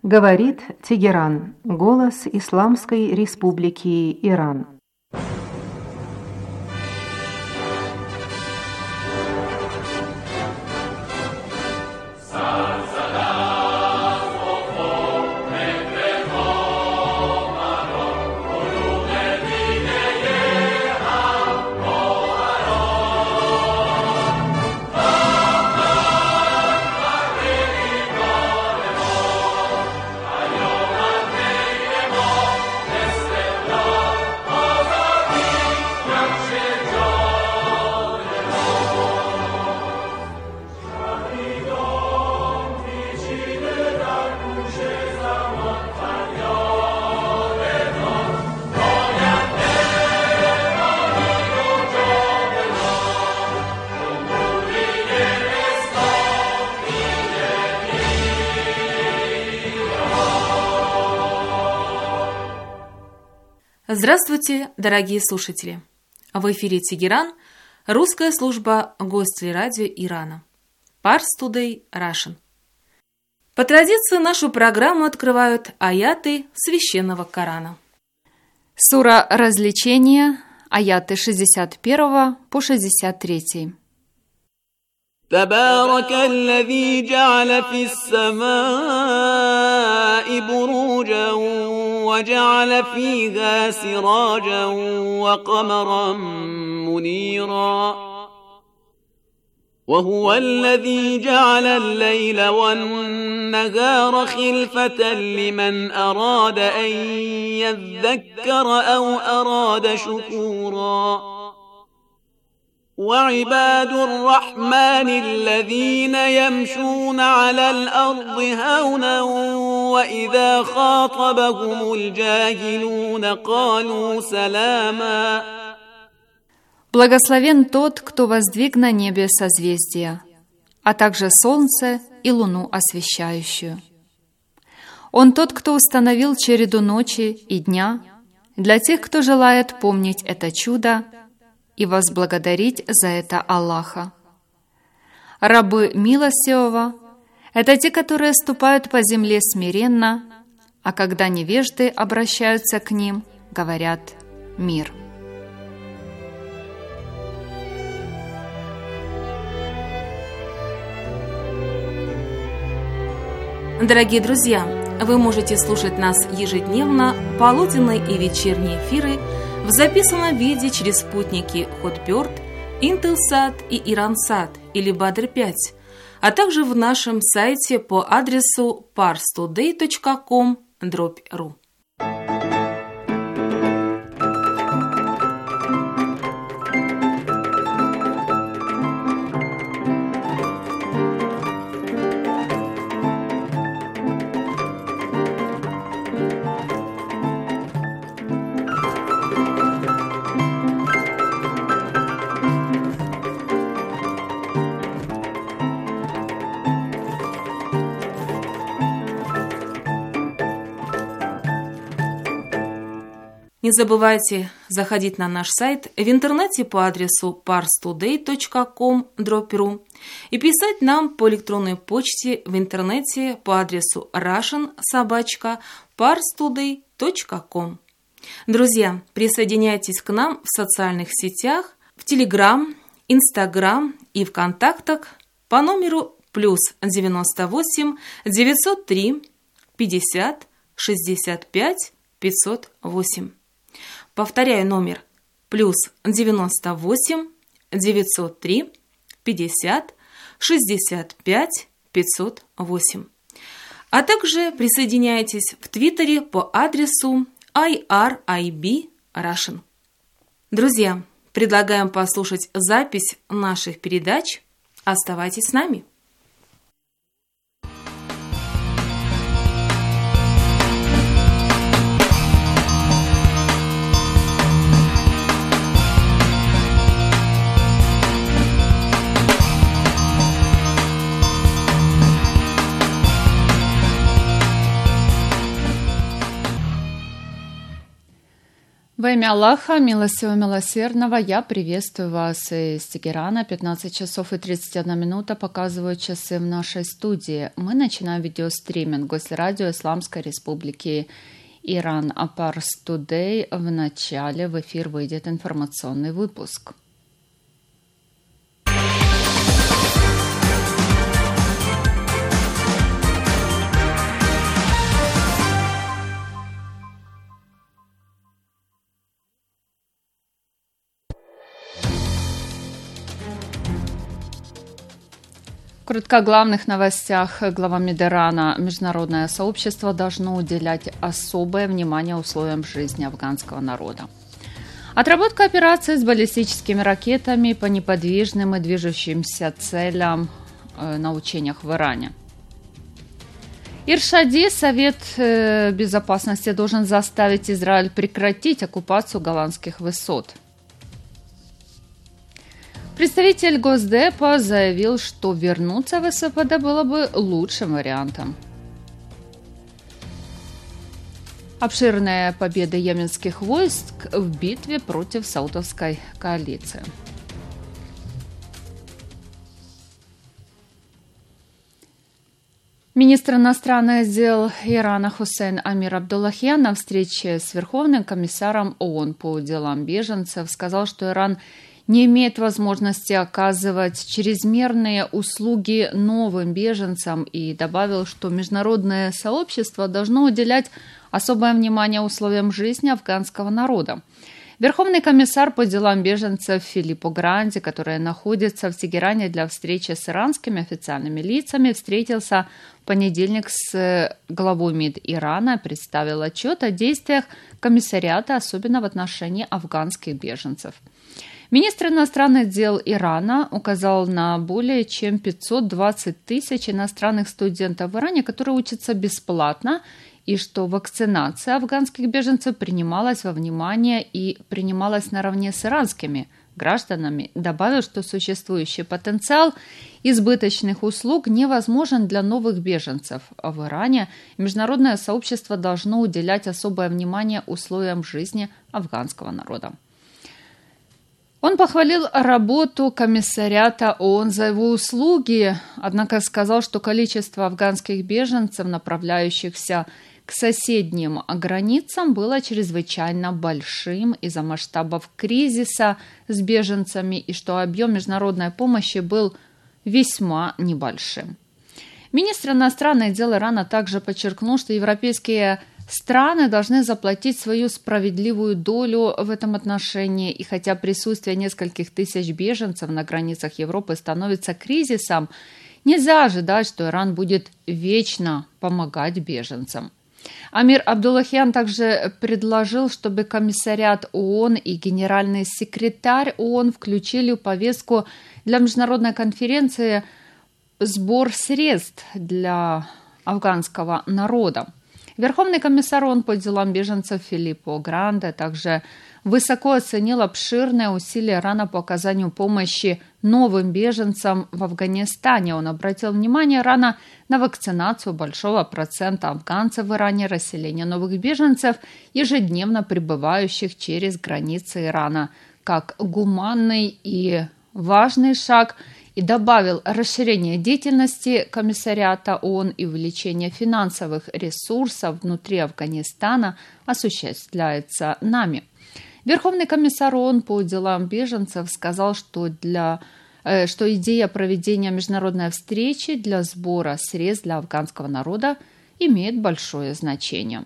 Говорит Тегеран, голос Исламской Республики Иран. Здравствуйте, дорогие слушатели! В эфире Тегеран, русская служба Гостелерадио Ирана. Pars Today Russian. По традиции нашу программу открывают аяты Священного Корана. Сура развлечения, аяты 61 по 63. تبارك الذي جعل في السماء بروجا وجعل فيها سراجا وقمرا منيرا وهو الذي جعل الليل والنهار خلفة لمن أراد أن يذكر أو أراد شكورا وعباد الرحمن الذين يمشون على الأرض هونا وإذا خاطبهم الجاهلون قالوا سلاما. Благословен тот, кто воздвиг на небе созвездия, а также солнце и луну освещающую. Он тот, кто установил череду ночи и дня для тех, кто желает помнить это чудо и возблагодарить за это Аллаха. Рабы милостивого — это те, которые ступают по земле смиренно, а когда невежды обращаются к ним, говорят «мир». Дорогие друзья, вы можете слушать нас ежедневно, полуденные и вечерние эфиры в записанном виде через спутники Hotbird, Intelsat и Iransat или Badr-5, а также в нашем сайте по адресу parstoday.com/ru. Не забывайте заходить на наш сайт в интернете по адресу parstoday.com/ru и писать нам по электронной почте в интернете по адресу russian@parstoday.com. Друзья, присоединяйтесь к нам в социальных сетях, в Telegram, Instagram и ВКонтактах по номеру +98 903 50 65 508. Повторяю номер +98 903 50 65 508. А также присоединяйтесь в Твиттере по адресу IRIB Russian. Друзья, предлагаем послушать запись наших передач. Оставайтесь с нами. Во имя Аллаха, милостивого, милосердного, я приветствую вас из Тегерана. 15 часов и 31 минута показывают часы в нашей студии. Мы начинаем видеостриминг Госрадио Исламской Республики Иран. А Парс Тудей в начале в эфир выйдет информационный выпуск. Коротко о главных новостях. Глава МИД Ирана: международное сообщество должно уделять особое внимание условиям жизни афганского народа. Отработка операции с баллистическими ракетами по неподвижным и движущимся целям на учениях в Иране. Иршади: Совет Безопасности должен заставить Израиль прекратить оккупацию Голландских высот. Представитель Госдепа заявил, что вернуться в СПД было бы лучшим вариантом. Обширная победа йеменских войск в битве против саудовской коалиции. Министр иностранных дел Ирана Хусейн Амир Абдуллахьян на встрече с Верховным комиссаром ООН по делам беженцев сказал, что Иран не имеет возможности оказывать чрезмерные услуги новым беженцам, и добавил, что международное сообщество должно уделять особое внимание условиям жизни афганского народа. Верховный комиссар по делам беженцев Филиппо Гранди, который находится в Тегеране для встречи с иранскими официальными лицами, встретился в понедельник с главой МИД Ирана, представил отчет о действиях комиссариата, особенно в отношении афганских беженцев. Министр иностранных дел Ирана указал на более чем 520 тысяч иностранных студентов в Иране, которые учатся бесплатно, и что вакцинация афганских беженцев принималась во внимание и принималась наравне с иранскими гражданами. Добавил, что существующий потенциал избыточных услуг невозможен для новых беженцев. А в Иране международное сообщество должно уделять особое внимание условиям жизни афганского народа. Он похвалил работу комиссариата ООН за его услуги, однако сказал, что количество афганских беженцев, направляющихся к соседним границам, было чрезвычайно большим из-за масштабов кризиса с беженцами и что объем международной помощи был весьма небольшим. Министр иностранных дел Ирана также подчеркнул, что европейские страны должны заплатить свою справедливую долю в этом отношении, и хотя присутствие нескольких тысяч беженцев на границах Европы становится кризисом, нельзя ожидать, что Иран будет вечно помогать беженцам. Амир Абдуллахьян также предложил, чтобы комиссариат ООН и генеральный секретарь ООН включили в повестку для международной конференции сбор средств для афганского народа. Верховный комиссар ООН по делам беженцев Филиппо Гранди также высоко оценил обширные усилия Ирана по оказанию помощи новым беженцам в Афганистане. Он обратил внимание Ирана на вакцинацию большого процента афганцев в Иране, расселение новых беженцев, ежедневно прибывающих через границы Ирана, как гуманный и важный шаг, и добавил, расширение деятельности комиссариата ООН и увеличение финансовых ресурсов внутри Афганистана осуществляется нами. Верховный комиссар ООН по делам беженцев сказал, что идея проведения международной встречи для сбора средств для афганского народа имеет большое значение.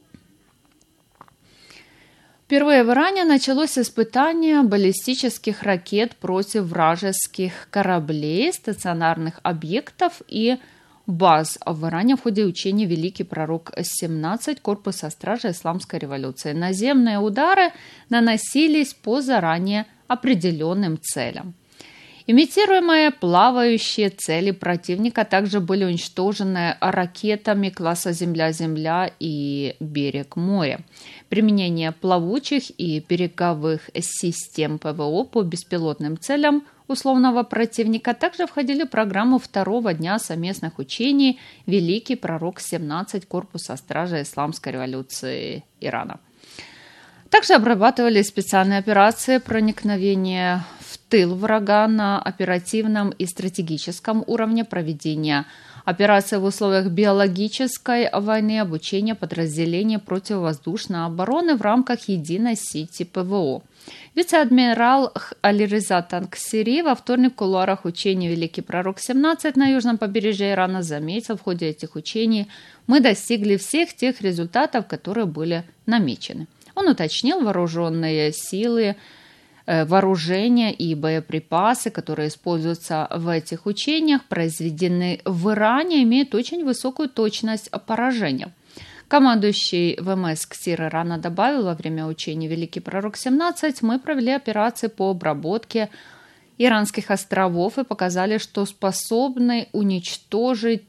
Впервые в Иране началось испытание баллистических ракет против вражеских кораблей, стационарных объектов и баз в Иране в ходе учения «Великий пророк-17» корпуса стражи Исламской революции. Наземные удары наносились по заранее определенным целям. Имитируемые плавающие цели противника также были уничтожены ракетами класса «Земля-Земля» и «Берег-море». Применение плавучих и береговых систем ПВО по беспилотным целям условного противника также входили в программу второго дня совместных учений «Великий пророк-17» корпуса стражи Исламской революции Ирана. Также обрабатывали специальные операции проникновения в тыл врага на оперативном и стратегическом уровне, проведения операции в условиях биологической войны, обучения подразделений противовоздушной обороны в рамках единой сети ПВО. Вице-адмирал Алиреза Танксири во вторник в кулуарах учений «Великий пророк-17» на южном побережье Ирана заметил: в ходе этих учений мы достигли всех тех результатов, которые были намечены. Он уточнил, вооруженные силы, вооружение и боеприпасы, которые используются в этих учениях, произведены в Иране, имеют очень высокую точность поражения. Командующий ВМС КСИР Ирана добавил: во время учений «Великий пророк-17» мы провели операции по обработке иранских островов и показали, что способны уничтожить,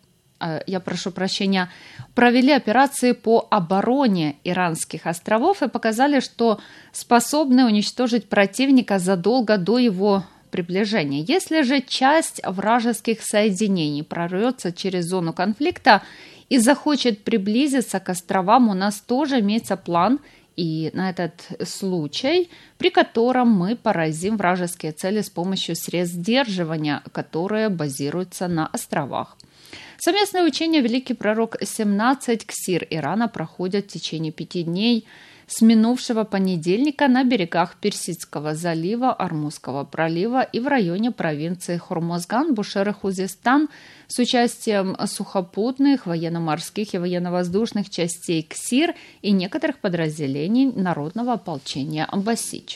провели операции по обороне иранских островов и показали, что способны уничтожить противника задолго до его приближения. Если же часть вражеских соединений прорвется через зону конфликта и захочет приблизиться к островам, у нас тоже имеется план и на этот случай, при котором мы поразим вражеские цели с помощью средств сдерживания, которые базируются на островах. Совместное учение «Великий пророк-17» КСИР Ирана проходят в течение 5 дней с минувшего понедельника на берегах Персидского залива, Ормузского пролива и в районе провинции Хормозган, Бушер и Хузестан с участием сухопутных, военно-морских и военно-воздушных частей КСИР и некоторых подразделений народного ополчения «Басич».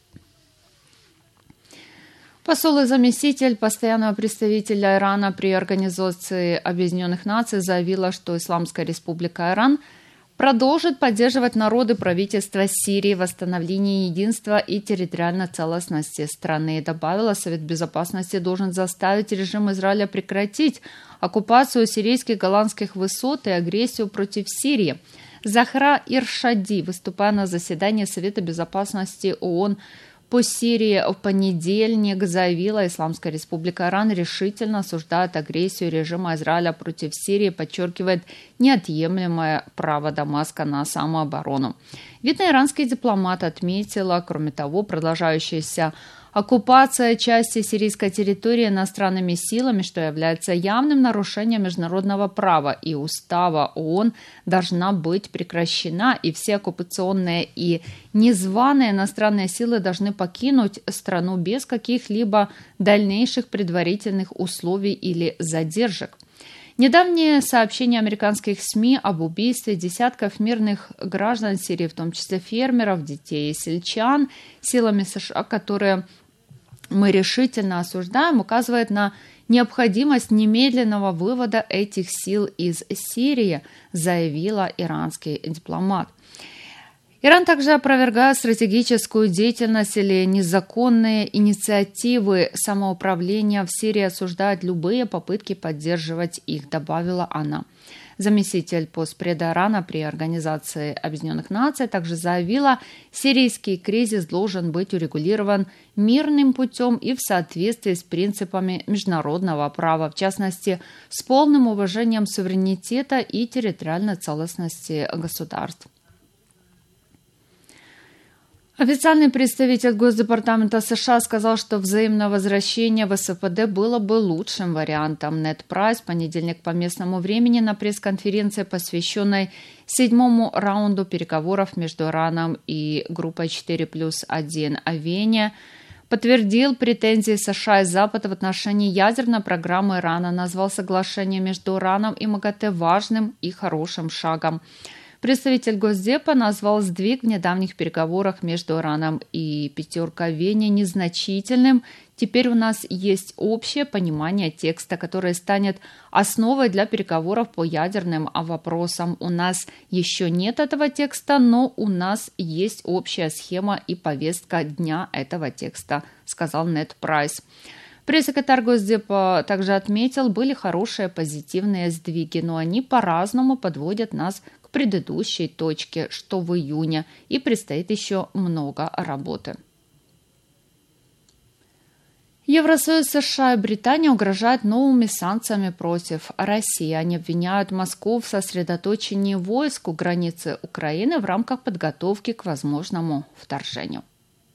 Посол и заместитель постоянного представителя Ирана при Организации Объединенных Наций заявила, что Исламская Республика Иран продолжит поддерживать народы правительства Сирии в восстановлении единства и территориальной целостности страны. И добавила, Совет Безопасности должен заставить режим Израиля прекратить оккупацию сирийских голландских высот и агрессию против Сирии. Захра Иршади, выступая на заседании Совета Безопасности ООН по Сирии в понедельник, заявила: Исламская Республика Иран решительно осуждает агрессию режима Израиля против Сирии, подчеркивает неотъемлемое право Дамаска на самооборону. Видный иранский дипломат отметила, кроме того, продолжающаяся оккупация части сирийской территории иностранными силами, что является явным нарушением международного права и устава ООН, должна быть прекращена, и все оккупационные и незваные иностранные силы должны покинуть страну без каких-либо дальнейших предварительных условий или задержек. Недавние сообщения американских СМИ об убийстве десятков мирных граждан Сирии, в том числе фермеров, детей и сельчан, силами США, которые мы решительно осуждаем, указывает на необходимость немедленного вывода этих сил из Сирии, заявила иранский дипломат. Иран также опровергает стратегическую деятельность или незаконные инициативы самоуправления в Сирии, осуждает любые попытки поддерживать их, добавила она. Заместитель постпреда Ирана при Организации Объединенных Наций также заявила, сирийский кризис должен быть урегулирован мирным путем и в соответствии с принципами международного права, в частности, с полным уважением суверенитета и территориальной целостности государств. Официальный представитель Госдепартамента США сказал, что взаимное возвращение в СПД было бы лучшим вариантом. Нед Прайс в понедельник по местному времени на пресс-конференции, посвященной 7-му раунду переговоров между Ираном и группой 4+1 о Вене, подтвердил претензии США и Запада в отношении ядерной программы Ирана, назвал соглашение между Ираном и МАГАТЭ важным и хорошим шагом. Представитель Госдепа назвал сдвиг в недавних переговорах между Ираном и «пятеркой в Вене» незначительным. Теперь у нас есть общее понимание текста, которое станет основой для переговоров по ядерным вопросам. У нас еще нет этого текста, но у нас есть общая схема и повестка дня этого текста, сказал Нед Прайс. Пресс-секретарь Госдепа также отметил, были хорошие позитивные сдвиги, но они по-разному подводят нас к предыдущей точке, что в июне, и предстоит еще много работы. Евросоюз, США и Британия угрожают новыми санкциями против России. Они обвиняют Москву в сосредоточении войск у границы Украины в рамках подготовки к возможному вторжению.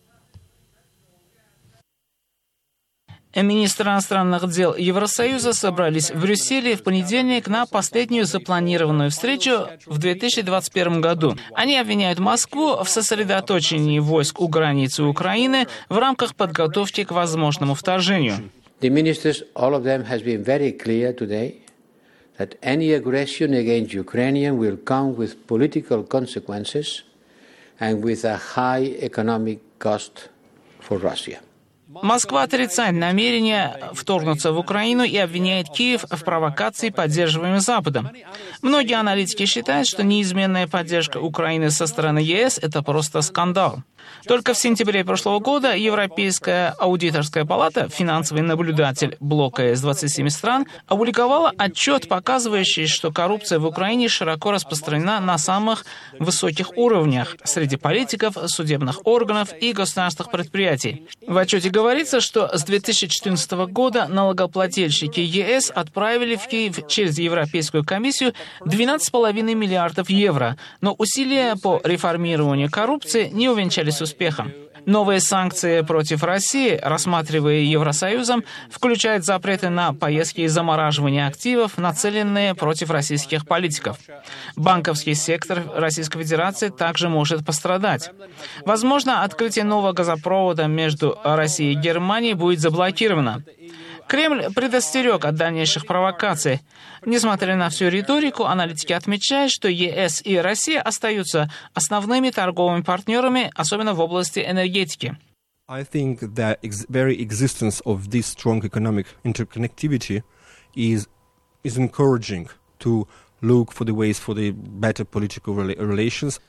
Министры иностранных дел Евросоюза собрались в Брюсселе в понедельник на последнюю запланированную встречу в 2021 году. Они обвиняют Москву в сосредоточении войск у границы Украины в рамках подготовки к возможному вторжению. The ministers, all of them, has been very clear today that any aggression against Ukraine will come with political consequences and with a high economic cost for Russia. Москва отрицает намерение вторгнуться в Украину и обвиняет Киев в провокации, поддерживаемой Западом. Многие аналитики считают, что неизменная поддержка Украины со стороны ЕС – это просто скандал. Только в сентябре прошлого года Европейская аудиторская палата, финансовый наблюдатель блока из 27 стран, опубликовала отчет, показывающий, что коррупция в Украине широко распространена на самых высоких уровнях среди политиков, судебных органов и государственных предприятий. В отчете говорится, что с 2014 года налогоплательщики ЕС отправили в Киев через Европейскую комиссию 12,5 миллиардов евро, но усилия по реформированию коррупции не увенчались успехом. Новые санкции против России, рассматриваемые Евросоюзом, включают запреты на поездки и замораживание активов, нацеленные против российских политиков. Банковский сектор Российской Федерации также может пострадать. Возможно, открытие нового газопровода между Россией и Германией будет заблокировано. Кремль предостерег от дальнейших провокаций. Несмотря на всю риторику, аналитики отмечают, что ЕС и Россия остаются основными торговыми партнерами, особенно в области энергетики. I think the very existence of this strong economic interconnectivity is encouraging to look for the ways for the better political relations.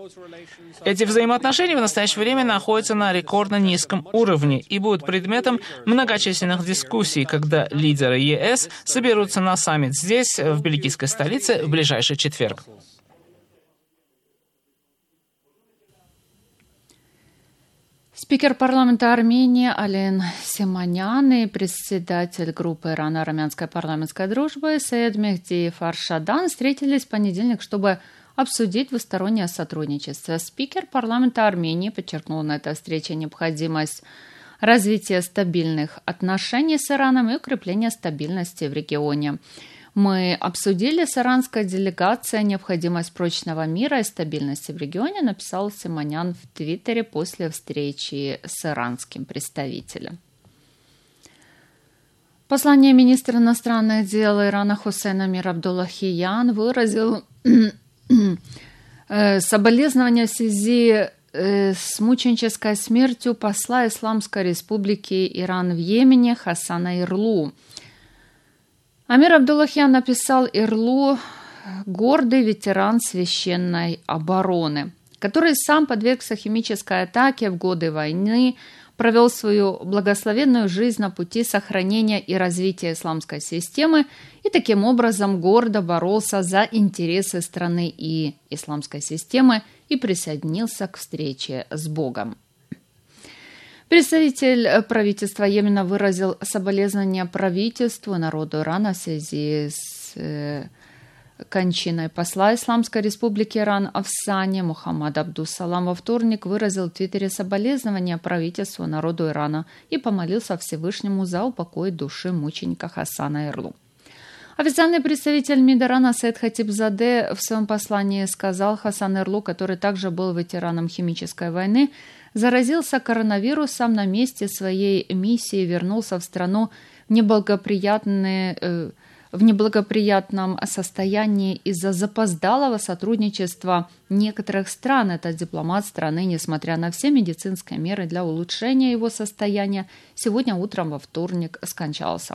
Эти взаимоотношения в настоящее время находятся на рекордно низком уровне и будут предметом многочисленных дискуссий, когда лидеры ЕС соберутся на саммит здесь, в бельгийской столице, в ближайший четверг. Спикер парламента Армении Ален Симонян и председатель группы Ирано-армянской парламентской дружбы Саид Мехдиев Аршадан встретились в понедельник, чтобы обсудить двустороннее сотрудничество. Спикер парламента Армении подчеркнул на этой встрече необходимость развития стабильных отношений с Ираном и укрепления стабильности в регионе. Мы обсудили с иранской делегацией необходимость прочного мира и стабильности в регионе, написал Симонян в Твиттере после встречи с иранским представителем. Послание министра иностранных дел Ирана Хусейн Амир Абдуллахиян выразил соболезнования в связи с мученической смертью посла Исламской Республики Иран в Йемене Хасана Ирлу. Амир Абдуллахиян написал: Ирлу – гордый ветеран священной обороны, который сам подвергся химической атаке в годы войны, провел свою благословенную жизнь на пути сохранения и развития исламской системы и таким образом гордо боролся за интересы страны и исламской системы и присоединился к встрече с Богом. Представитель правительства Йемена выразил соболезнования правительству и народу Ирана в связи с кончиной посла Исламской Республики Иран в Сане. Мухаммад Абдус-Салам во вторник выразил в Твиттере соболезнования правительству и народу Ирана и помолился Всевышнему за упокой души мученика Хасана Ирлу. Официальный представитель МИД Ирана Саид Хатибзаде в своем послании сказал: Хасан Ирлу, который также был ветераном химической войны, заразился коронавирусом на месте своей миссии и вернулся в страну в неблагоприятном состоянии из-за запоздалого сотрудничества некоторых стран. Этот дипломат страны, несмотря на все медицинские меры для улучшения его состояния, сегодня утром во вторник скончался.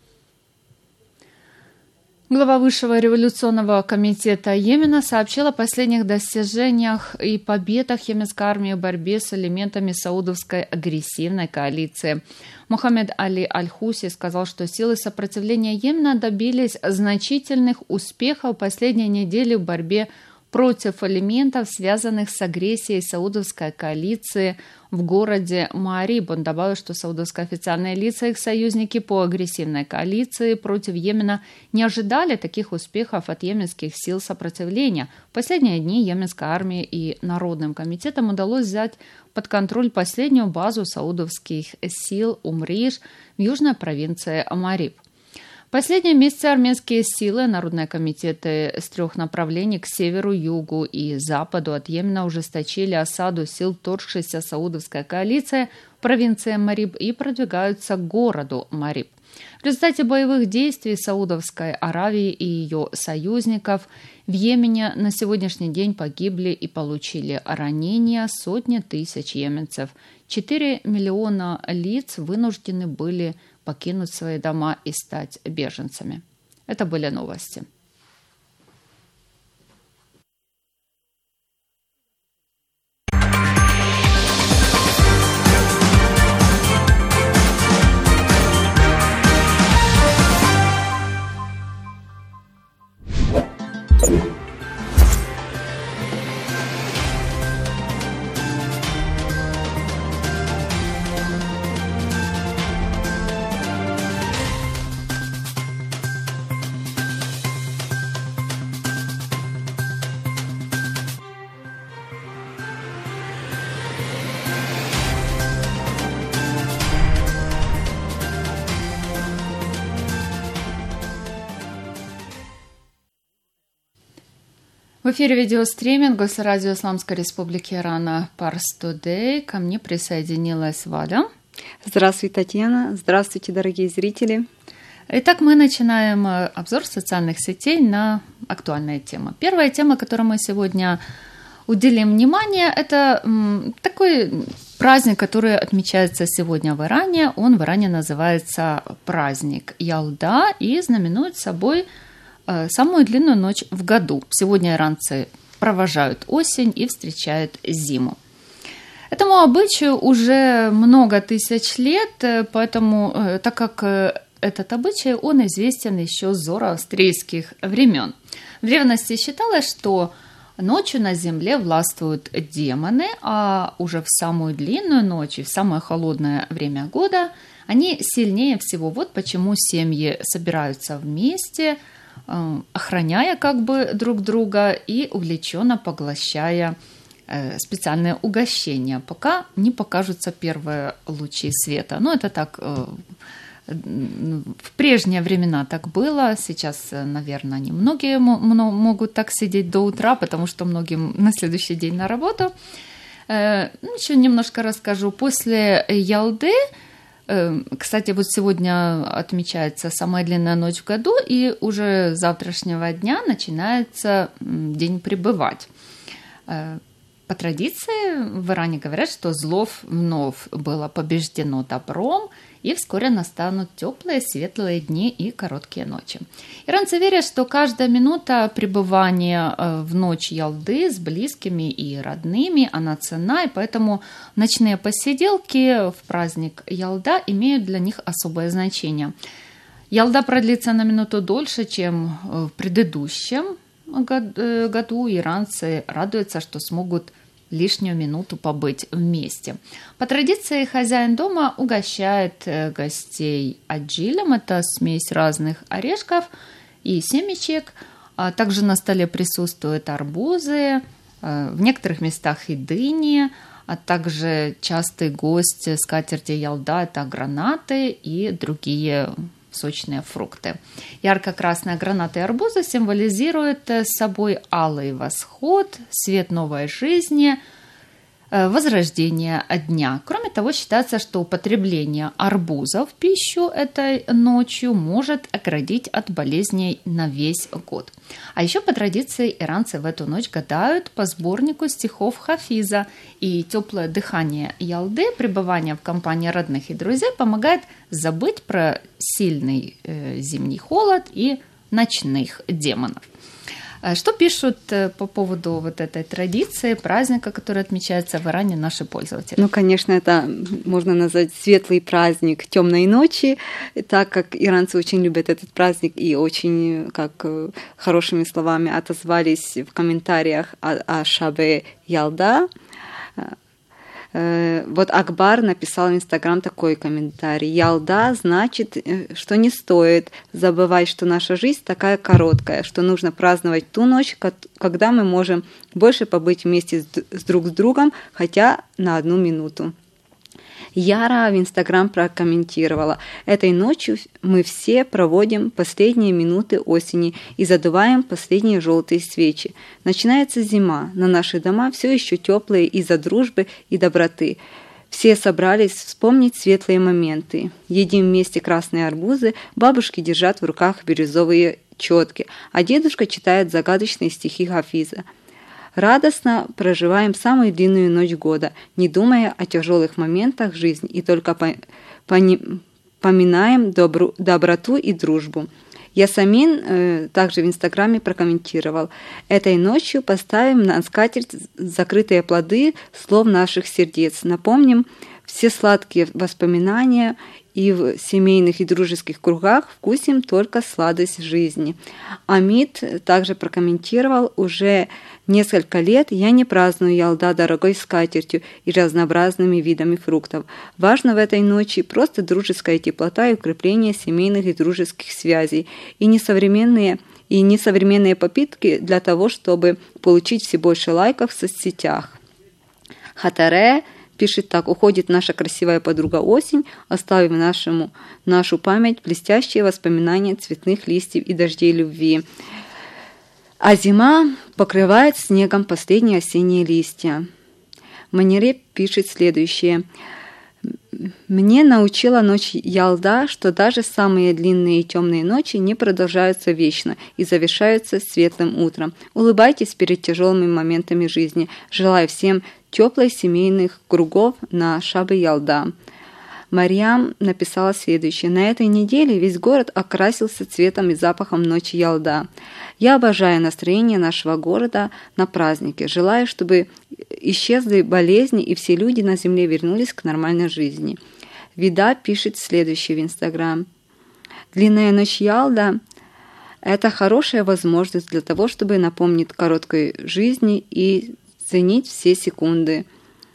Глава Высшего революционного комитета Йемена сообщила о последних достижениях и победах йеменской армии в борьбе с элементами саудовской агрессивной коалиции. Мухаммед Али Аль-Хуси сказал, что силы сопротивления Йемена добились значительных успехов в последней неделе в борьбе против элементов, связанных с агрессией саудовской коалиции в городе Маариб. Он добавил, что саудовские официальные лица и их союзники по агрессивной коалиции против Йемена не ожидали таких успехов от йеменских сил сопротивления. В последние дни йеменской армии и Народным комитетам удалось взять под контроль последнюю базу саудовских сил Умриш в южной провинции Маариб. В последние месяцы армянские силы, народные комитеты с 3 направлений к северу, югу и западу от Йемена ужесточили осаду сил вторгшейся саудовской коалиции в провинции Маариб и продвигаются к городу Маариб. В результате боевых действий Саудовской Аравии и ее союзников в Йемене на сегодняшний день погибли и получили ранения сотни тысяч йеменцев. 4 миллиона лиц вынуждены были покинуть свои дома и стать беженцами. Это были новости. В эфире видеостриминг Госрадио Исламской Республики Ирана Парс Тудей. Ко мне присоединилась Валя. Здравствуйте, Татьяна. Здравствуйте, дорогие зрители. Итак, мы начинаем обзор социальных сетей на актуальные темы. Первая тема, которой мы сегодня уделим внимание, это такой праздник, который отмечается сегодня в Иране. Он в Иране называется праздник Ялда и знаменует собой самую длинную ночь в году. Сегодня иранцы провожают осень и встречают зиму. Этому обычаю уже много тысяч лет, поэтому, так как этот обычай, он известен еще с зороастрийских времен. В древности считалось, что ночью на земле властвуют демоны, а уже в самую длинную ночь и в самое холодное время года они сильнее всего. Вот почему семьи собираются вместе, охраняя как бы друг друга и увлеченно поглощая специальные угощения, пока не покажутся первые лучи света. Но это так, в прежние времена так было, сейчас, наверное, не многие могут так сидеть до утра, потому что многим на следующий день на работу. Еще немножко расскажу. После Ялды, кстати, вот сегодня отмечается самая длинная ночь в году, и уже с завтрашнего дня начинается день пребывать. По традиции в Иране говорят, что зло вновь было побеждено добром, и вскоре настанут теплые, светлые дни и короткие ночи. Иранцы верят, что каждая минута пребывания в ночь Ялды с близкими и родными, она ценна, и поэтому ночные посиделки в праздник Ялда имеют для них особое значение. Ялда продлится на минуту дольше, чем в предыдущем году. Иранцы радуются, что смогут лишнюю минуту побыть вместе. По традиции хозяин дома угощает гостей аджилем, это смесь разных орешков и семечек. Также на столе присутствуют арбузы, в некоторых местах и дыни, а также частый гость скатерти Ялда – это гранаты и другие сочные фрукты. Ярко-красные гранаты и арбузы символизируют собой алый восход, свет новой жизни, возрождение дня. Кроме того, считается, что употребление арбуза в пищу этой ночью может оградить от болезней на весь год. А еще по традиции иранцы в эту ночь гадают по сборнику стихов Хафиза, и теплое дыхание Ялды, пребывание в компании родных и друзей помогает забыть про сильный зимний холод и ночных демонов. Что пишут по поводу вот этой традиции, праздника, который отмечается в Иране, наши пользователи? Ну, конечно, это можно назвать светлый праздник темной ночи, так как иранцы очень любят этот праздник и очень как хорошими словами отозвались в комментариях о Шабе Ялда. Вот Акбар написал в Инстаграм такой комментарий. Ялда значит, что не стоит забывать, что наша жизнь такая короткая, что нужно праздновать ту ночь, когда мы можем больше побыть вместе друг с другом, хотя на 1 минуту. Яра в Инстаграм прокомментировала: «Этой ночью мы все проводим последние минуты осени и задуваем последние желтые свечи. Начинается зима, но наши дома все еще теплые из-за дружбы и доброты. Все собрались вспомнить светлые моменты. Едим вместе красные арбузы, бабушки держат в руках бирюзовые четки, а дедушка читает загадочные стихи Хафиза. Радостно проживаем самую длинную ночь года, не думая о тяжелых моментах жизни, и только поминаем доброту и дружбу». Ясамин также в Инстаграме прокомментировал: «Этой ночью поставим на скатерть закрытые плоды слов наших сердец, напомним все сладкие воспоминания и в семейных и дружеских кругах вкусим только сладость жизни». Амид также прокомментировал: «Уже несколько лет я не праздную Ялда дорогой скатертью и разнообразными видами фруктов. Важно в этой ночи просто дружеская теплота и укрепление семейных и дружеских связей, и несовременные попытки для того, чтобы получить все больше лайков в соцсетях». Хатаре пишет так: «Уходит наша красивая подруга осень, оставив нашу память блестящие воспоминания цветных листьев и дождей любви. А зима покрывает снегом последние осенние листья». Манере пишет следующее: «Мне научила ночь Ялда, что даже самые длинные и темные ночи не продолжаются вечно и завершаются светлым утром. Улыбайтесь перед тяжелыми моментами жизни. Желаю всем теплых семейных кругов на Шабе Ялда». Марьям написала следующее: «На этой неделе весь город окрасился цветом и запахом ночи Ялда. Я обожаю настроение нашего города на празднике. Желаю, чтобы исчезли болезни и все люди на земле вернулись к нормальной жизни». Вида пишет следующее в Инстаграм: «Длинная ночь Ялда – это хорошая возможность для того, чтобы напомнить короткой жизни и ценить все секунды.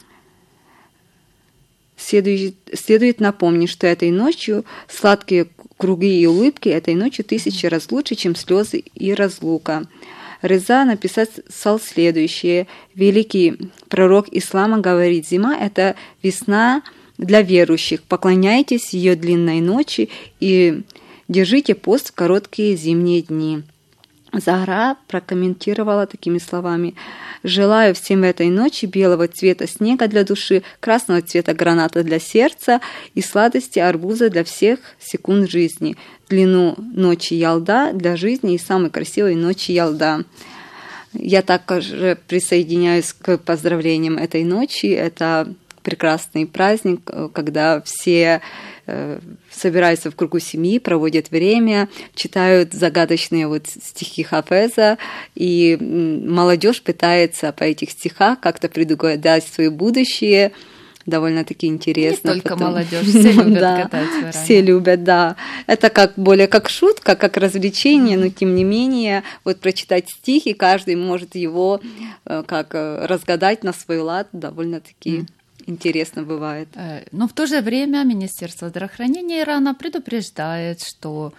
Следует напомнить, что этой ночью сладкие круги и улыбки, этой ночью 1000 раз лучше, чем слезы и разлука». Реза написал следующее: «Великий пророк ислама говорит: зима – это весна для верующих. Поклоняйтесь ее длинной ночи и держите пост в короткие зимние дни». Захра прокомментировала такими словами: «Желаю всем этой ночи белого цвета снега для души, красного цвета граната для сердца и сладости арбуза для всех секунд жизни. Длину ночи Ялда для жизни и самой красивой ночи Ялда». Я также присоединяюсь к поздравлениям этой ночи. Это прекрасный праздник, когда все собираются в кругу семьи, проводят время, читают загадочные стихи Хафеза, и молодежь пытается по этих стихах как-то предугадать свое будущее. Довольно-таки интересно. Не только молодежь, все любят катать в Иране. Все любят, да. Это более как шутка, как развлечение, но тем не менее, прочитать стихи, каждый может его как разгадать на свой лад, довольно-таки интересно бывает. Но в то же время Министерство здравоохранения Ирана предупреждает, что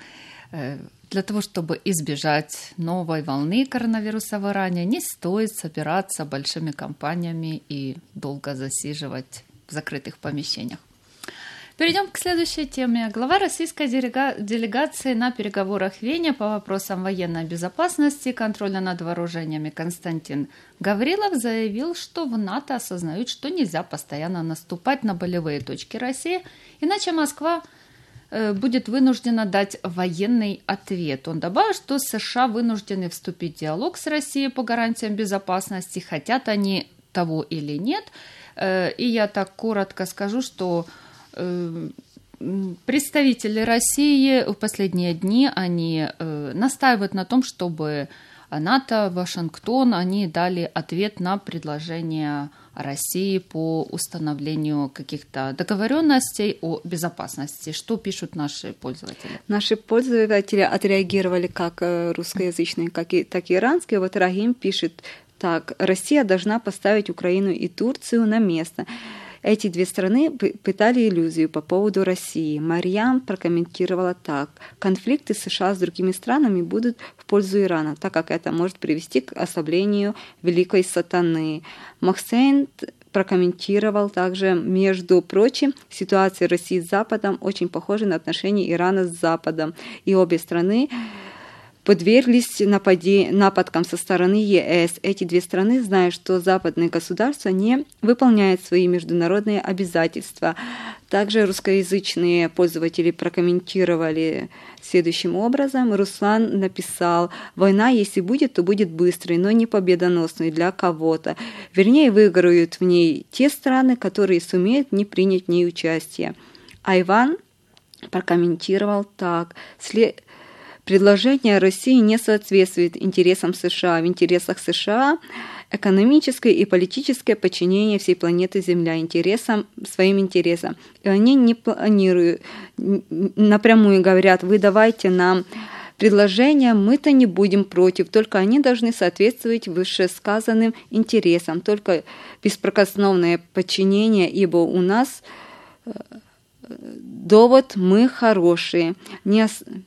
для того, чтобы избежать новой волны коронавируса в Иране, не стоит собираться большими компаниями и долго засиживать в закрытых помещениях. Перейдем к следующей теме. Глава российской делегации на переговорах в Вене по вопросам военной безопасности и контроля над вооружениями Константин Гаврилов заявил, что в НАТО осознают, что нельзя постоянно наступать на болевые точки России, иначе Москва будет вынуждена дать военный ответ. Он добавил, что США вынуждены вступить в диалог с Россией по гарантиям безопасности, хотят они того или нет. И я так коротко скажу, что представители России в последние дни они настаивают на том, чтобы НАТО, Вашингтон, они дали ответ на предложение России по установлению каких-то договоренностей о безопасности. Что пишут наши пользователи? Наши пользователи отреагировали как русскоязычные, так и иранские. Вот Рахим пишет так: Россия должна поставить Украину и Турцию на место. Эти две страны пытали иллюзию по поводу России. Марьям прокомментировала так: конфликты США с другими странами будут в пользу Ирана, так как это может привести к ослаблению великой сатаны. Махсейн прокомментировал также: между прочим, ситуация России с Западом очень похожа на отношения Ирана с Западом, и обе страны подверглись нападкам со стороны ЕС. Эти две страны знают, что западные государства не выполняют свои международные обязательства. Также русскоязычные пользователи прокомментировали следующим образом. Руслан написал: «Война, если будет, то будет быстрой, но не победоносной для кого-то. Вернее, выиграют в ней те страны, которые сумеют не принять в ней участие». А Иван прокомментировал так: предложение России не соответствует интересам США. В интересах США экономическое и политическое подчинение всей планеты Земля своим интересам. И они не планируют, напрямую говорят: вы давайте нам предложения, мы-то не будем против, только они должны соответствовать вышесказанным интересам, только беспрекословное подчинение, ибо у нас довод: мы хорошие. На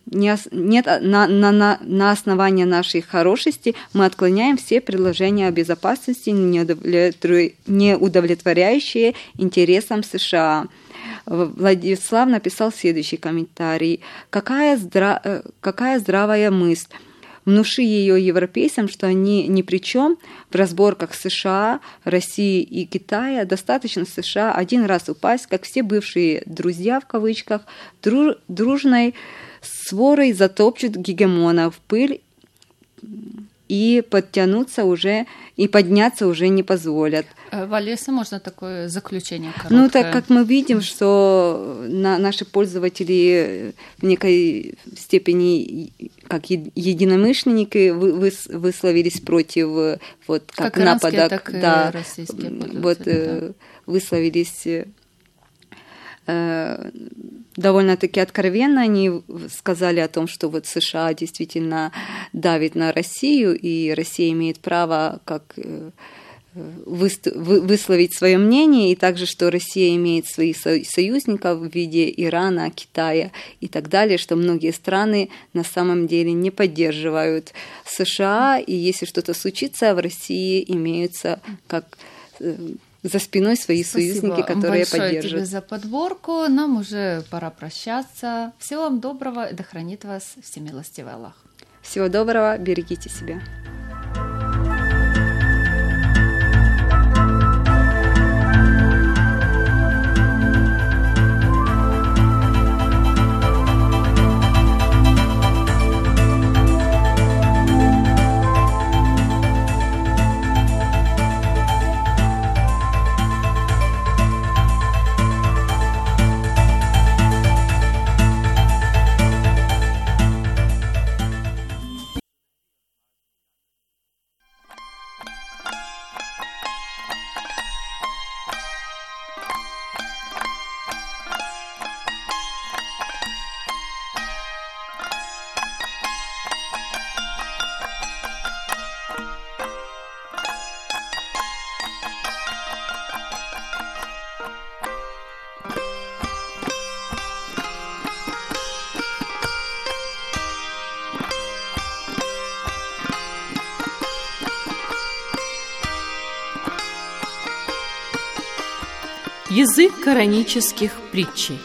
основании нашей хорошести мы отклоняем все предложения о безопасности, не удовлетворяющие интересам США. Владислав написал следующий комментарий: какая здравая мысль. Внуши ее европейцам, что они ни при чем в разборках США, России и Китая. Достаточно США один раз упасть, как все бывшие «друзья» в кавычках, дружной сворой затопчут гегемона в пыль и подняться уже не позволят. Валеса, можно такое заключение короткое? Ну, так как мы видим, что наши пользователи в некой степени как единомышленники высловились против как нападок, так и российские пользователи, высловились довольно-таки откровенно. Они сказали о том, что США действительно давит на Россию, и Россия имеет право высловить свое мнение, и также, что Россия имеет своих союзников в виде Ирана, Китая и так далее, что многие страны на самом деле не поддерживают США, и если что-то случится, в России имеются как за спиной свои союзники, которые большое поддерживают. Тебе за подборку. Нам уже пора прощаться. Всего вам доброго, и да хранит вас всемилостивый Аллах. Всего доброго, берегите себя. Язык коранических притчей.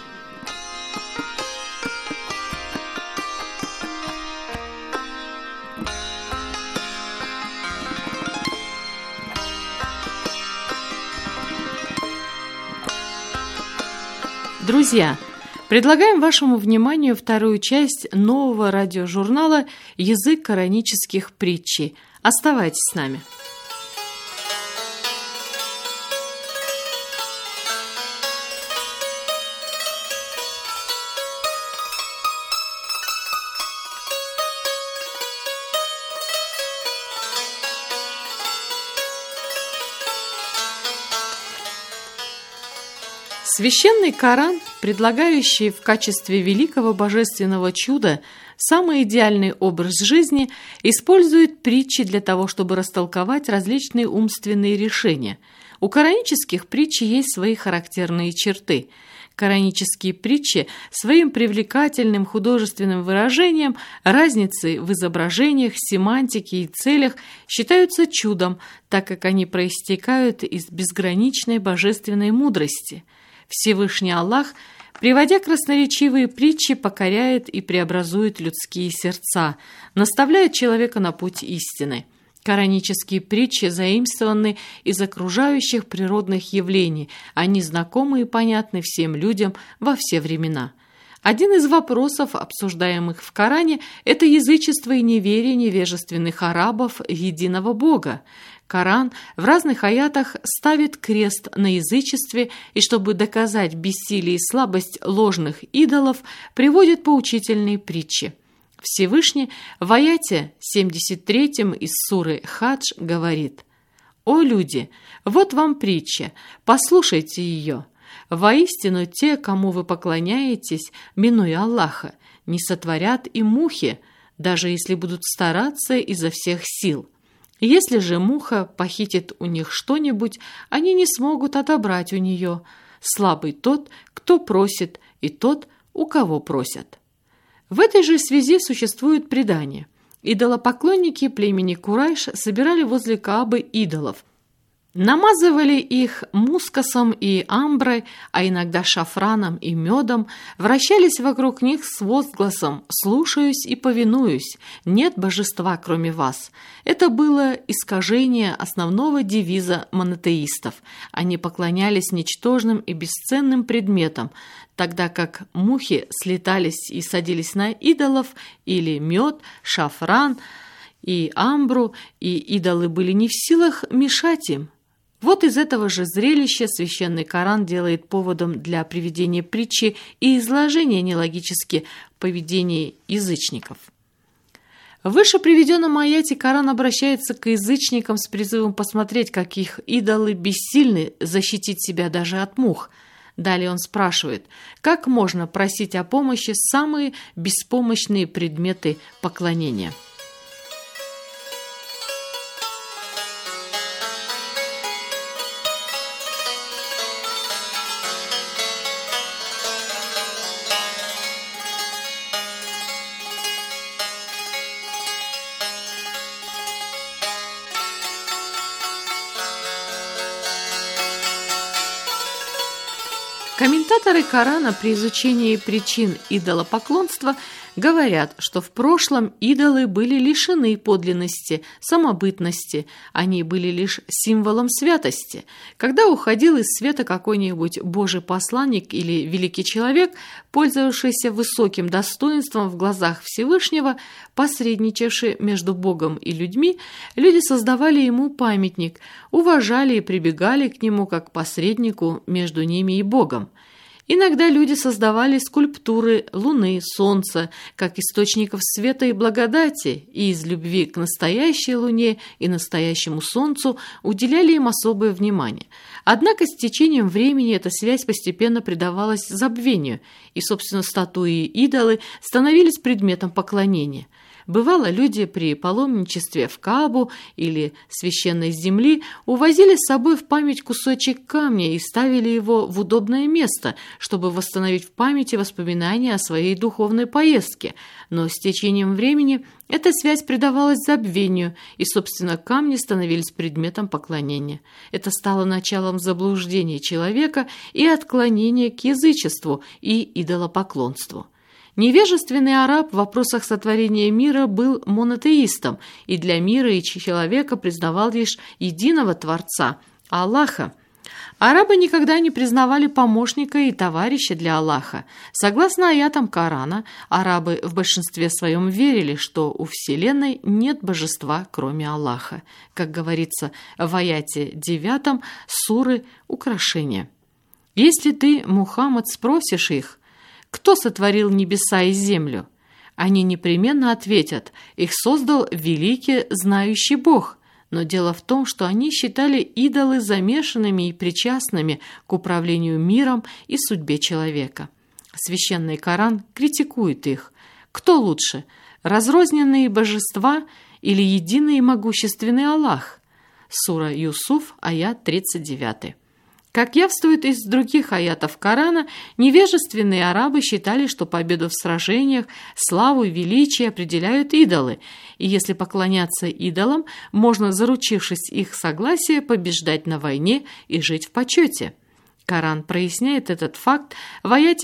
Друзья, предлагаем вашему вниманию вторую часть нового радиожурнала «Язык коранических притчей». Оставайтесь с нами. Священный Коран, предлагающий в качестве великого божественного чуда самый идеальный образ жизни, использует притчи для того, чтобы растолковать различные умственные решения. У коранических притч есть свои характерные черты. Коранические притчи своим привлекательным художественным выражением, разницей в изображениях, семантике и целях считаются чудом, так как они проистекают из безграничной божественной мудрости. Всевышний Аллах, приводя красноречивые притчи, покоряет и преобразует людские сердца, наставляет человека на путь истины. Коранические притчи заимствованы из окружающих природных явлений, они знакомы и понятны всем людям во все времена. Один из вопросов, обсуждаемых в Коране, это язычество и неверие невежественных арабов в единого Бога. Коран в разных аятах ставит крест на язычестве и, чтобы доказать бессилие и слабость ложных идолов, приводит поучительные притчи. Всевышний в аяте 73 из суры Хадж говорит: «О люди, вот вам притча, послушайте ее. Воистину те, кому вы поклоняетесь, минуя Аллаха, не сотворят и мухи, даже если будут стараться изо всех сил. Если же муха похитит у них что-нибудь, они не смогут отобрать у нее. Слабый тот, кто просит, и тот, у кого просят». В этой же связи существует предание. Идолопоклонники племени Курайш собирали возле Каабы идолов, намазывали их мускосом и амброй, а иногда шафраном и медом, вращались вокруг них с возгласом «слушаюсь и повинуюсь, нет божества, кроме вас». Это было искажение основного девиза монотеистов. Они поклонялись ничтожным и бесценным предметам, тогда как мухи слетались и садились на идолов, или мед, шафран и амбру, и идолы были не в силах мешать им. Вот из этого же зрелища Священный Коран делает поводом для приведения притчи и изложения нелогически поведения язычников. В выше приведенном аяте Коран обращается к язычникам с призывом посмотреть, как их идолы бессильны защитить себя даже от мух. Далее он спрашивает, как можно просить о помощи самые беспомощные предметы поклонения. Комментаторы Корана при изучении причин идолопоклонства говорят, что в прошлом идолы были лишены подлинности, самобытности, они были лишь символом святости. Когда уходил из света какой-нибудь божий посланник или великий человек, пользовавшийся высоким достоинством в глазах Всевышнего, посредничавший между Богом и людьми, люди создавали ему памятник, уважали и прибегали к нему как к посреднику между ними и Богом. Иногда люди создавали скульптуры Луны, Солнца, как источников света и благодати, и из любви к настоящей Луне и настоящему Солнцу уделяли им особое внимание. Однако с течением времени эта связь постепенно предавалась забвению, и, собственно, статуи и идолы становились предметом поклонения. Бывало, люди при паломничестве в Каабу или священной земли увозили с собой в память кусочек камня и ставили его в удобное место, чтобы восстановить в памяти воспоминания о своей духовной поездке. Но с течением времени эта связь предавалась забвению, и, собственно, камни становились предметом поклонения. Это стало началом заблуждения человека и отклонения к язычеству и идолопоклонству. Невежественный араб в вопросах сотворения мира был монотеистом и для мира и человека признавал лишь единого Творца – Аллаха. Арабы никогда не признавали помощника и товарища для Аллаха. Согласно аятам Корана, арабы в большинстве своем верили, что у Вселенной нет божества, кроме Аллаха. Как говорится в аяте 9 суры «Украшение». «Если ты, Мухаммад, спросишь их, кто сотворил небеса и землю? Они непременно ответят, их создал великий знающий Бог. Но дело в том, что они считали идолы замешанными и причастными к управлению миром и судьбе человека. Священный Коран критикует их. Кто лучше, разрозненные божества или единый и могущественный Аллах? Сура Юсуф, аят 39. Как явствует из других аятов Корана, невежественные арабы считали, что победу в сражениях, славу и величие определяют идолы, и если поклоняться идолам, можно, заручившись их согласия, побеждать на войне и жить в почете. Коран проясняет этот факт в аяте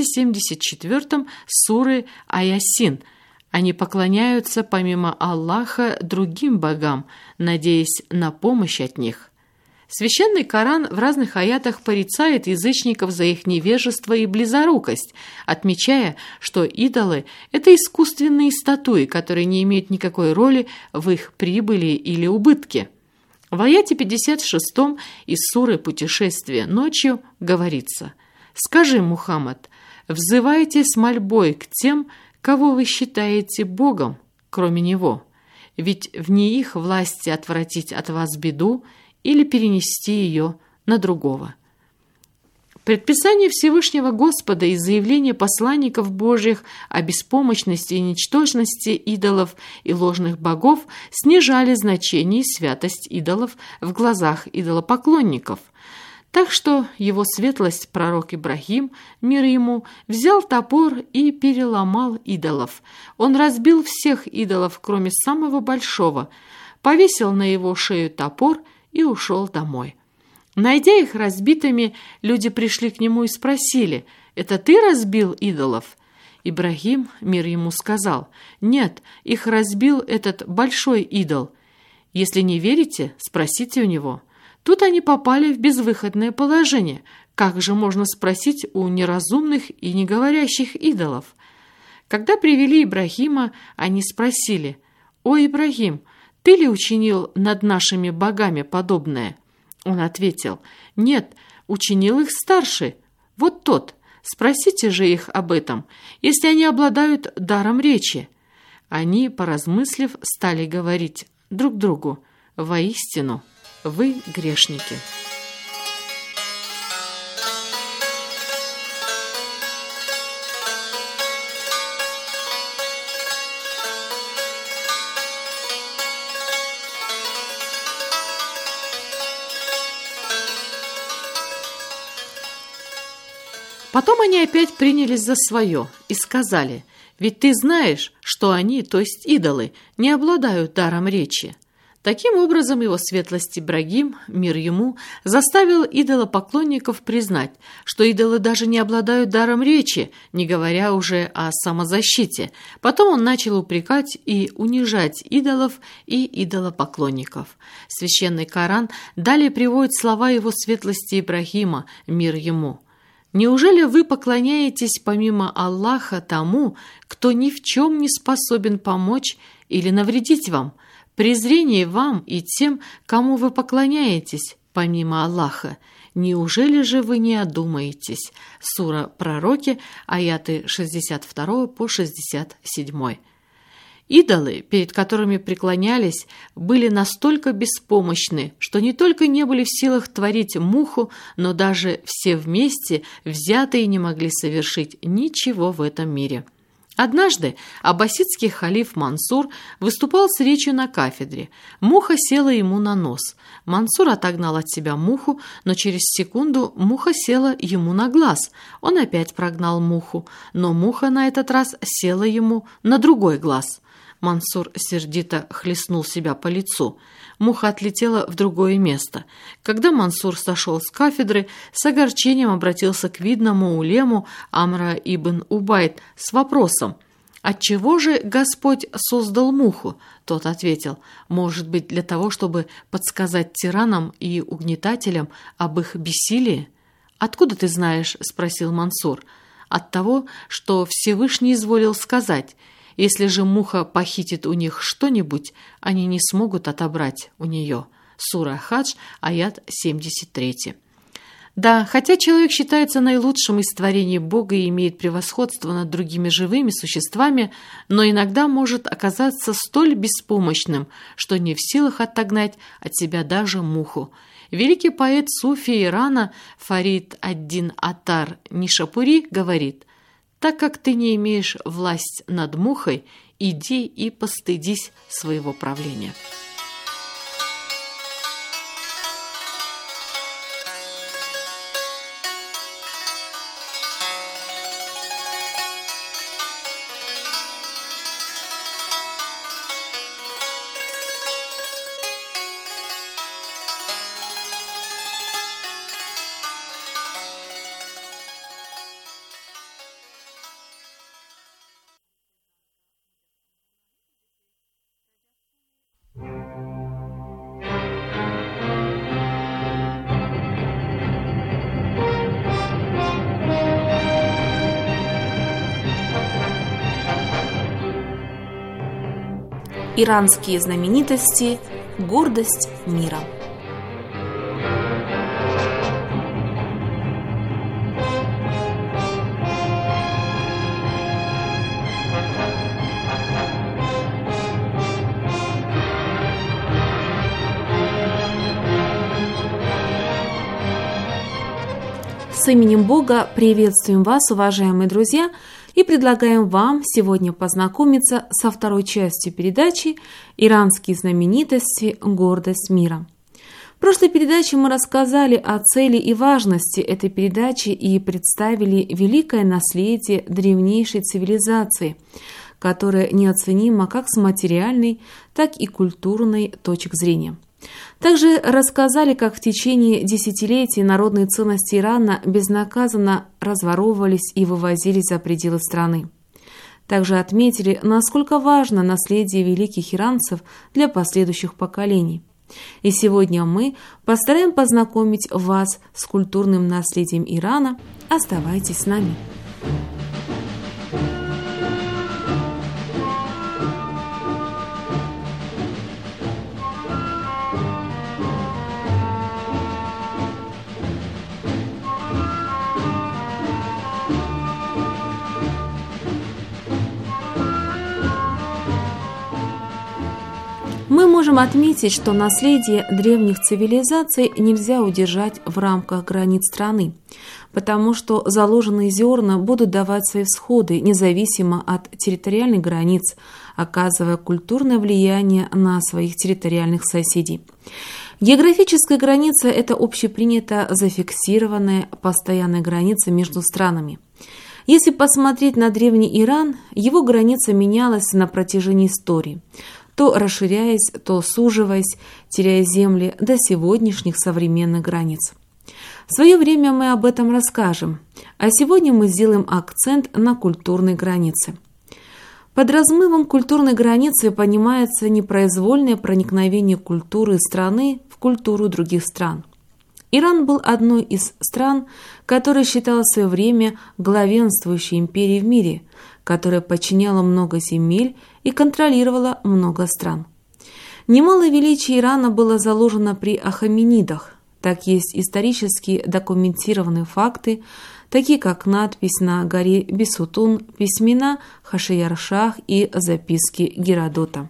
74 суры Аясин. Они поклоняются помимо Аллаха другим богам, надеясь на помощь от них. Священный Коран в разных аятах порицает язычников за их невежество и близорукость, отмечая, что идолы – это искусственные статуи, которые не имеют никакой роли в их прибыли или убытке. В аяте 56 из суры «Путешествие ночью» говорится: «Скажи, Мухаммад, взывайте с мольбой к тем, кого вы считаете Богом, кроме Него, ведь в не их власти отвратить от вас беду или перенести ее на другого». Предписание Всевышнего Господа и заявление посланников Божьих о беспомощности и ничтожности идолов и ложных богов снижали значение и святость идолов в глазах идолопоклонников. Так что его светлость пророк Ибрагим, мир ему, взял топор и переломал идолов. Он разбил всех идолов, кроме самого большого, повесил на его шею топор и ушел домой. Найдя их разбитыми, люди пришли к нему и спросили: «Это ты разбил идолов?» Ибрагим, мир ему, сказал: «Нет, их разбил этот большой идол. Если не верите, спросите у него». Тут они попали в безвыходное положение. Как же можно спросить у неразумных и неговорящих идолов? Когда привели Ибрагима, они спросили: «О, Ибрагим, ты ли учинил над нашими богами подобное?» Он ответил: «Нет, учинил их старший, вот тот. Спросите же их об этом, если они обладают даром речи». Они, поразмыслив, стали говорить друг другу: «Воистину, вы грешники». Потом они опять принялись за свое и сказали: «Ведь ты знаешь, что они, то есть идолы, не обладают даром речи». Таким образом, его светлость Ибрагим, мир ему, заставил идолопоклонников признать, что идолы даже не обладают даром речи, не говоря уже о самозащите. Потом он начал упрекать и унижать идолов и идолопоклонников. Священный Коран далее приводит слова его светлости Ибрагима, мир ему: «Неужели вы поклоняетесь помимо Аллаха тому, кто ни в чем не способен помочь или навредить вам? Презрение вам и тем, кому вы поклоняетесь помимо Аллаха. Неужели же вы не одумаетесь?» Сура Пророки, аяты 62 по 67. Идолы, перед которыми преклонялись, были настолько беспомощны, что не только не были в силах творить муху, но даже все вместе взятые не могли совершить ничего в этом мире. Однажды аббасидский халиф Мансур выступал с речью на кафедре. Муха села ему на нос. Мансур отогнал от себя муху, но через секунду муха села ему на глаз. Он опять прогнал муху, но муха на этот раз села ему на другой глаз. Мансур сердито хлестнул себя по лицу. Муха отлетела в другое место. Когда Мансур сошел с кафедры, с огорчением обратился к видному улему Амра ибн Убайд с вопросом: «Отчего же Господь создал муху?» Тот ответил: «Может быть, для того, чтобы подсказать тиранам и угнетателям об их бессилии?» «Откуда ты знаешь?» – спросил Мансур. «От того, что Всевышний изволил сказать: если же муха похитит у них что-нибудь, они не смогут отобрать у нее». Сура Хадж, аят 73. Да, хотя человек считается наилучшим из творений Бога и имеет превосходство над другими живыми существами, но иногда может оказаться столь беспомощным, что не в силах отогнать от себя даже муху. Великий поэт суфи Ирана Фарид ад-Дин Аттар Нишапури говорит: «Так как ты не имеешь власть над мухой, иди и постыдись своего правления». Иранские знаменитости – гордость мира. С именем Бога приветствуем вас, уважаемые друзья, и предлагаем вам сегодня познакомиться со второй частью передачи «Иранские знаменитости. Гордость мира». В прошлой передаче мы рассказали о цели и важности этой передачи и представили великое наследие древнейшей цивилизации, которое неоценимо как с материальной, так и культурной точек зрения. Также рассказали, как в течение десятилетий народные ценности Ирана безнаказанно разворовывались и вывозились за пределы страны. Также отметили, насколько важно наследие великих иранцев для последующих поколений. И сегодня мы постараемся познакомить вас с культурным наследием Ирана. Оставайтесь с нами. Мы можем отметить, что наследие древних цивилизаций нельзя удержать в рамках границ страны, потому что заложенные зерна будут давать свои всходы независимо от территориальных границ, оказывая культурное влияние на своих территориальных соседей. Географическая граница – это общепринято зафиксированная постоянная граница между странами. Если посмотреть на древний Иран, его граница менялась на протяжении истории, то расширяясь, то суживаясь, теряя земли до сегодняшних современных границ. В свое время мы об этом расскажем, а сегодня мы сделаем акцент на культурной границе. Под размывом культурной границы понимается непроизвольное проникновение культуры страны в культуру других стран. Иран был одной из стран, которая считала в свое время главенствующей империей в мире, которая подчиняла много земель и контролировала много стран. Немалое величие Ирана было заложено при ахаменидах. Так есть исторически документированные факты, такие как надпись на горе Бесутун, письмена Хашияр-Шах и записки Геродота.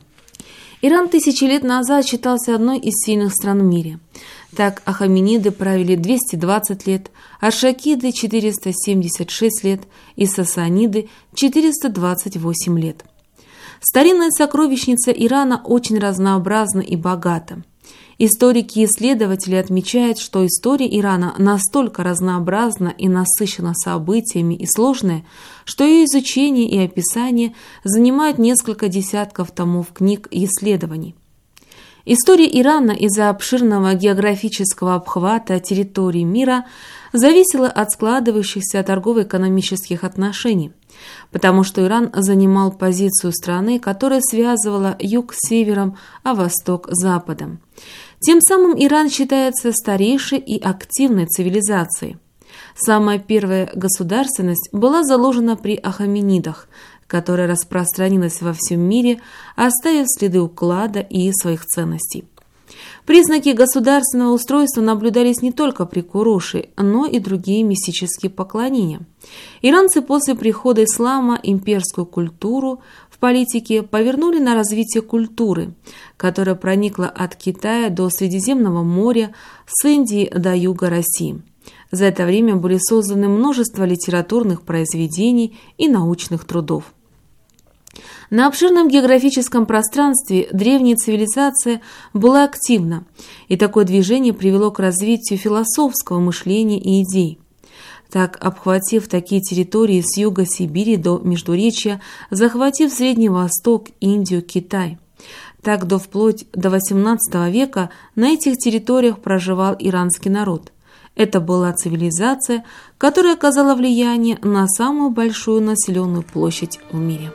Иран тысячи лет назад считался одной из сильных стран в мире. Так ахамениды правили 220 лет, аршакиды – 476 лет и сасаниды – 428 лет. Старинная сокровищница Ирана очень разнообразна и богата. Историки и исследователи отмечают, что история Ирана настолько разнообразна и насыщена событиями и сложная, что ее изучение и описание занимают несколько десятков томов книг и исследований. История Ирана из-за обширного географического обхвата территории мира зависела от складывающихся торгово-экономических отношений, потому что Иран занимал позицию страны, которая связывала юг с севером, а восток с западом. Тем самым Иран считается старейшей и активной цивилизацией. Самая первая государственность была заложена при ахаменидах, которая распространилась во всем мире, оставив следы уклада и своих ценностей. Признаки государственного устройства наблюдались не только при Куроше, но и другие мистические поклонения. Иранцы после прихода ислама имперскую культуру в политике повернули на развитие культуры, которая проникла от Китая до Средиземного моря, с Индии до юга России. За это время были созданы множество литературных произведений и научных трудов. На обширном географическом пространстве древняя цивилизация была активна, и такое движение привело к развитию философского мышления и идей. Так, обхватив такие территории с юга Сибири до Междуречья, захватив Средний Восток, Индию, Китай. Так, вплоть до XVIII века на этих территориях проживал иранский народ. Это была цивилизация, которая оказала влияние на самую большую населенную площадь в мире.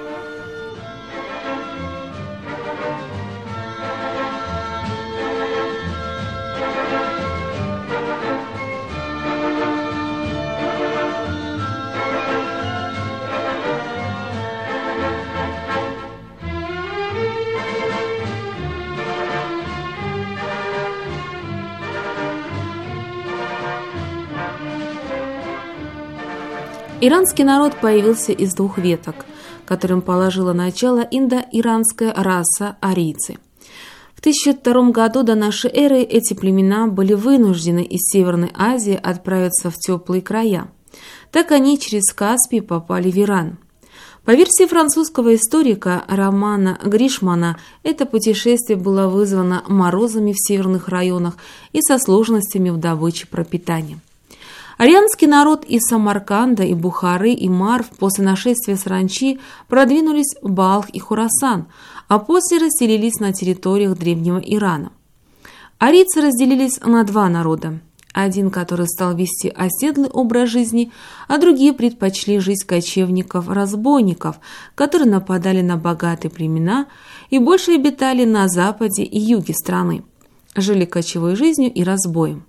Иранский народ появился из двух веток, которым положила начало индо-иранская раса арийцы. В 1002 году до нашей эры эти племена были вынуждены из Северной Азии отправиться в теплые края. Так они через Каспий попали в Иран. По версии французского историка Романа Гришмана, это путешествие было вызвано морозами в северных районах и со сложностями в добыче пропитания. Арианский народ из Самарканда и Бухары и Марв после нашествия саранчи продвинулись в Балх и Хорасан, а после расселились на территориях древнего Ирана. Арийцы разделились на два народа. Один, который стал вести оседлый образ жизни, а другие предпочли жизнь кочевников-разбойников, которые нападали на богатые племена и больше обитали на западе и юге страны, жили кочевой жизнью и разбоем.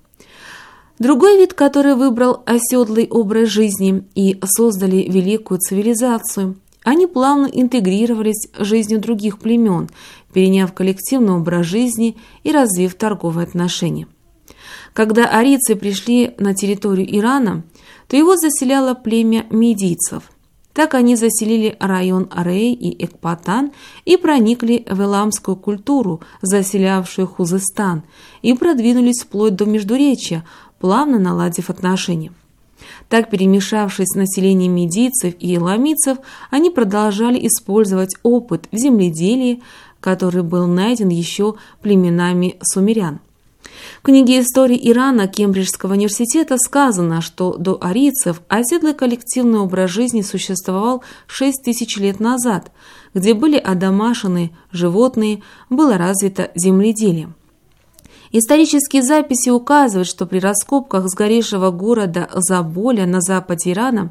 Другой вид, который выбрал оседлый образ жизни и создали великую цивилизацию, они плавно интегрировались в жизнь других племен, переняв коллективный образ жизни и развив торговые отношения. Когда арийцы пришли на территорию Ирана, то его заселяло племя медийцев. Так они заселили район Рей и Экбатан и проникли в эламскую культуру, заселявшую Хузестан, и продвинулись вплоть до Междуречья, плавно наладив отношения. Так, перемешавшись с населением медийцев и эламитцев, они продолжали использовать опыт в земледелии, который был найден еще племенами сумерян. В книге «История Ирана» Кембриджского университета сказано, что до арийцев оседлый коллективный образ жизни существовал 6000 лет назад, где были одомашены животные, было развито земледелие. Исторические записи указывают, что при раскопках сгоревшего города Заболя на западе Ирана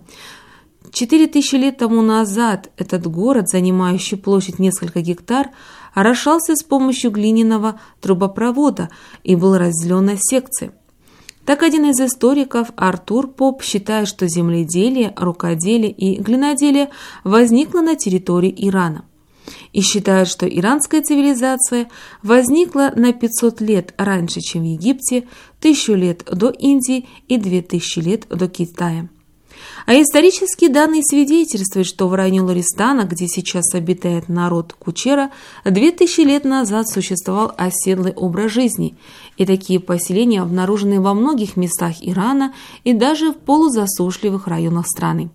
4000 лет тому назад этот город, занимающий площадь несколько гектар, орошался с помощью глиняного трубопровода и был разделен на секции. Так один из историков, Артур Поп, считает, что земледелие, рукоделие и глиноделие возникло на территории Ирана. И считают, что иранская цивилизация возникла на 500 лет раньше, чем в Египте, 1000 лет до Индии и 2000 лет до Китая. А исторические данные свидетельствуют, что в районе Лористана, где сейчас обитает народ Кучера, 2000 лет назад существовал оседлый образ жизни, и такие поселения обнаружены во многих местах Ирана и даже в полузасушливых районах страны.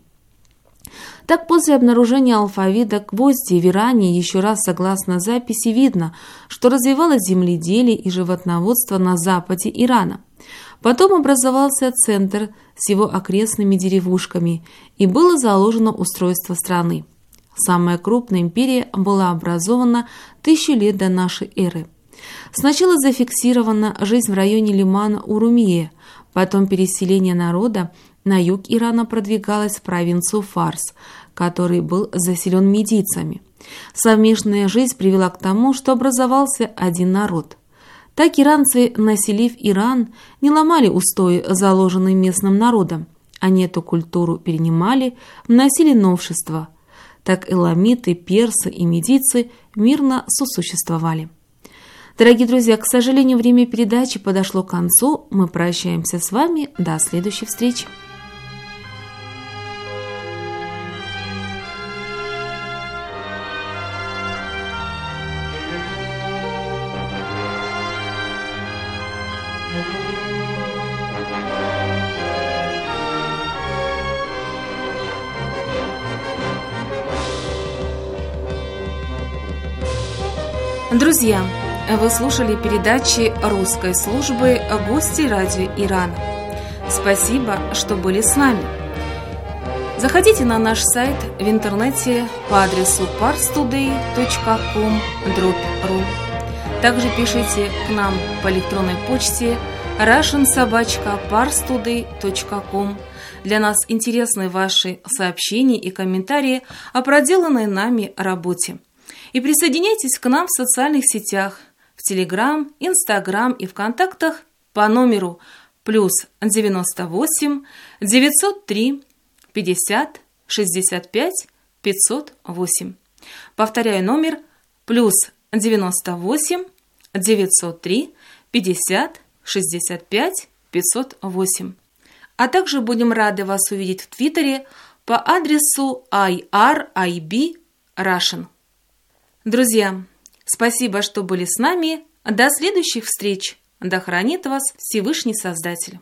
Так, после обнаружения алфавита гвозди в Иране еще раз, согласно записи, видно, что развивалось земледелие и животноводство на западе Ирана. Потом образовался центр с его окрестными деревушками, и было заложено устройство страны. Самая крупная империя была образована 1000 лет до нашей эры. Сначала зафиксирована жизнь в районе лимана Урумие, потом переселение народа на юг Ирана продвигалось в провинцию Фарс, который был заселен медийцами. Совместная жизнь привела к тому, что образовался один народ. Так иранцы, населив Иран, не ломали устои, заложенные местным народом. Они эту культуру перенимали, вносили новшества. Так эламиты, персы и медийцы мирно сосуществовали. Дорогие друзья, к сожалению, время передачи подошло к концу. Мы прощаемся с вами. До следующей встречи. Друзья, вы слушали передачи русской службы «Гости радио Ирана». Спасибо, что были с нами. Заходите на наш сайт в интернете по адресу parstoday.com/ru. Также пишите к нам по электронной почте russian@parstoday.com. Для нас интересны ваши сообщения и комментарии о проделанной нами работе. И присоединяйтесь к нам в социальных сетях, в Telegram, Instagram и ВКонтактах по номеру +98 903 50 65 508. Повторяю номер +98 903 50 65 508. А также будем рады вас увидеть в Твиттере по адресу IRIB Russian. Друзья, спасибо, что были с нами. До следующих встреч. Да хранит вас Всевышний Создатель.